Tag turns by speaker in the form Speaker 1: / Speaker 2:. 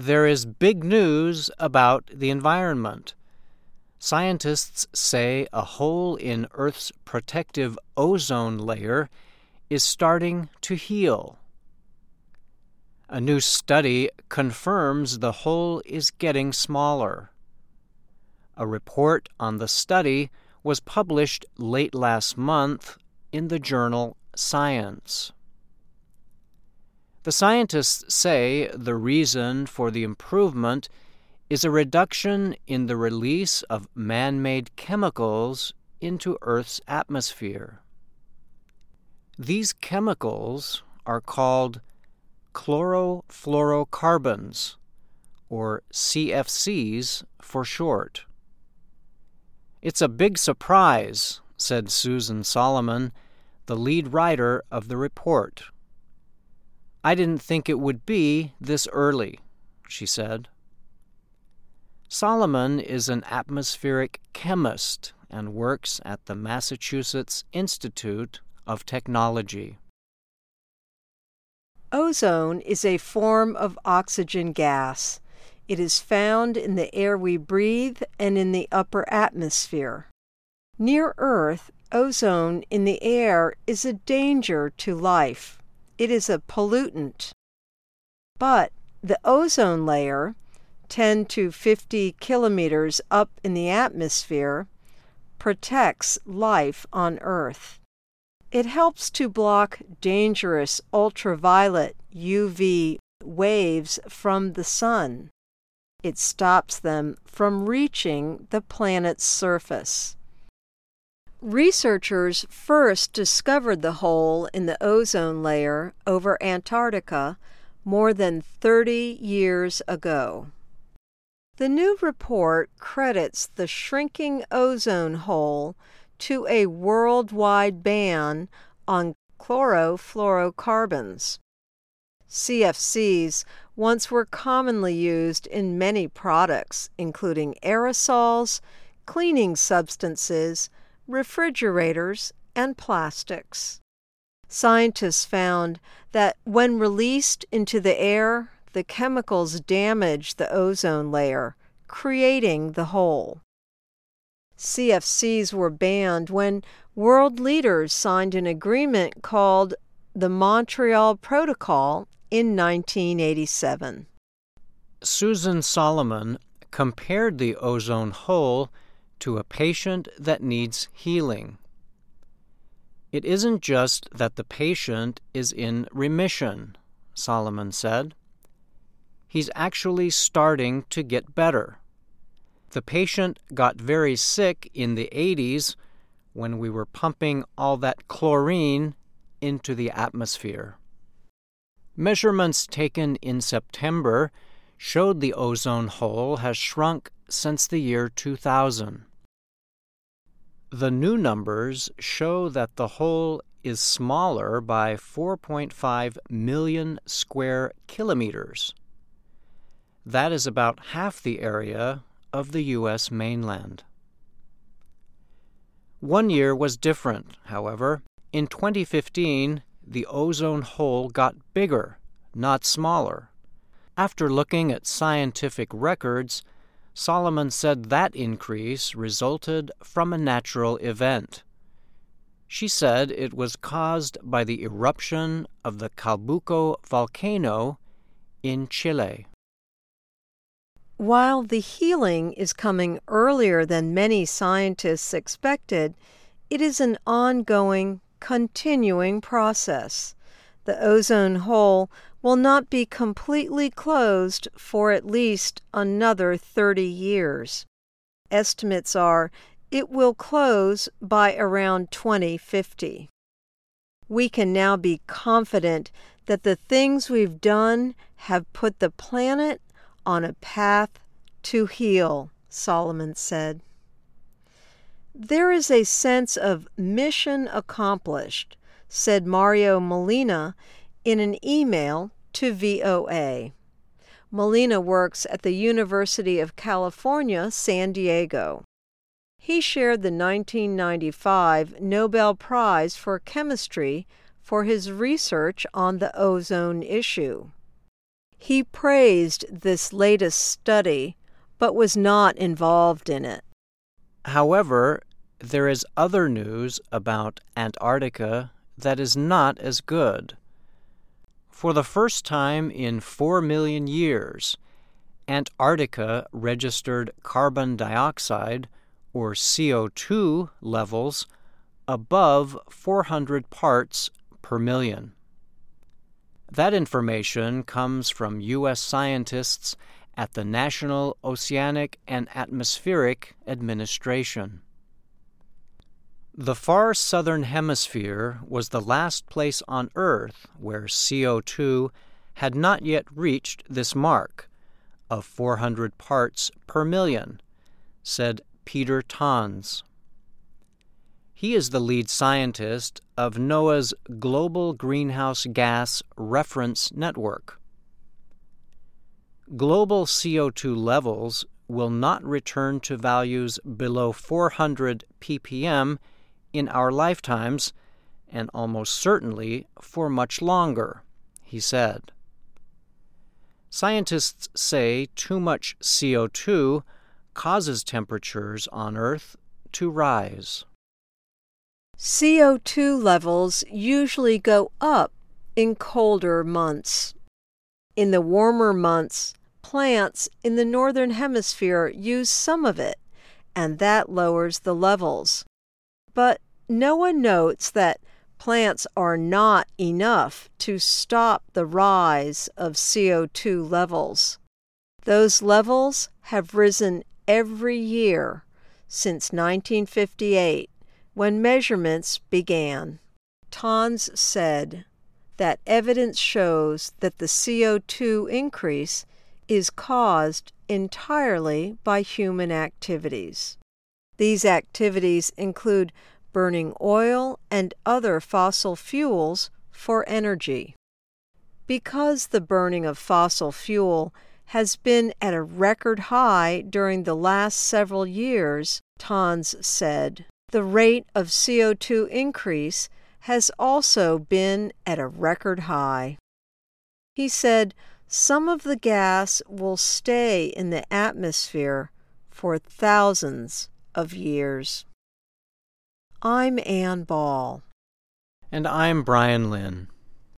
Speaker 1: There is big news about the environment. Scientists say a hole in Earth's protective ozone layer is starting to heal. A new study confirms the hole is getting smaller. A report on the study was published late last month in the journal Science. The scientists say the reason for the improvement is a reduction in the release of man-made chemicals into Earth's atmosphere. These chemicals are called chlorofluorocarbons, or CFCs for short. "It's a big surprise," said Susan Solomon, the lead writer of the report. "I didn't think it would be this early," she said. Solomon is an atmospheric chemist and works at the Massachusetts Institute of Technology.
Speaker 2: Ozone is a form of oxygen gas. It is found in the air we breathe and in the upper atmosphere. Near Earth, ozone in the air is a danger to life. It is a pollutant. But the ozone layer, 10 to 50 kilometers up in the atmosphere, protects life on Earth. It helps to block dangerous ultraviolet UV waves from the sun. It stops them from reaching the planet's surface. Researchers first discovered the hole in the ozone layer over Antarctica more than 30 years ago. The new report credits the shrinking ozone hole to a worldwide ban on chlorofluorocarbons. CFCs once were commonly used in many products, including aerosols, cleaning substances, refrigerators, and plastics. Scientists found that when released into the air, the chemicals damage the ozone layer, creating the hole. CFCs were banned when world leaders signed an agreement called the Montreal Protocol in 1987.
Speaker 1: Susan Solomon compared the ozone hole to a patient that needs healing. "It isn't just that the patient is in remission," Solomon said. "He's actually starting to get better. The patient got very sick in the 80s when we were pumping all that chlorine into the atmosphere." Measurements taken in September showed the ozone hole has shrunk since the year 2000. The new numbers show that the hole is smaller by 4.5 million square kilometers. That is about half the area of the U.S. mainland. One year was different, however. In 2015, the ozone hole got bigger, not smaller. After looking at scientific records, Solomon said that increase resulted from a natural event. She said it was caused by the eruption of the Calbuco volcano in Chile.
Speaker 2: While the healing is coming earlier than many scientists expected, it is an ongoing, continuing process. The ozone hole will not be completely closed for at least another 30 years. Estimates are it will close by around 2050. We can now be confident that the things we've done have put the planet on a path to heal, Solomon said. "There is a sense of mission accomplished," said Mario Molina in an email to VOA. Molina works at the University of California, San Diego. He shared the 1995 Nobel Prize for Chemistry for his research on the ozone issue. He praised this latest study, but was not involved in it.
Speaker 1: However, there is other news about Antarctica that is not as good. For the first time in 4 million years, Antarctica registered carbon dioxide, or CO2, levels above 400 parts per million. That information comes from U.S. scientists at the National Oceanic and Atmospheric Administration. The far southern hemisphere was the last place on Earth where CO2 had not yet reached this mark of 400 parts per million, said Peter Tons. He is the lead scientist of NOAA's Global Greenhouse Gas Reference Network. Global CO2 levels will not return to values below 400 ppm in our lifetimes, and almost certainly for much longer, he said. Scientists say too much CO2 causes temperatures on Earth to rise.
Speaker 2: CO2 levels usually go up in colder months. In the warmer months, plants in the northern hemisphere use some of it, and that lowers the levels. But NOAA notes that plants are not enough to stop the rise of CO2 levels. Those levels have risen every year since 1958, when measurements began. Tons said that evidence shows that the CO2 increase is caused entirely by human activities. These activities include burning oil and other fossil fuels for energy. Because the burning of fossil fuel has been at a record high during the last several years, Tons said, the rate of CO2 increase has also been at a record high. He said some of the gas will stay in the atmosphere for thousands of years. I'm Ann Ball.
Speaker 1: And I'm Brian Lynn.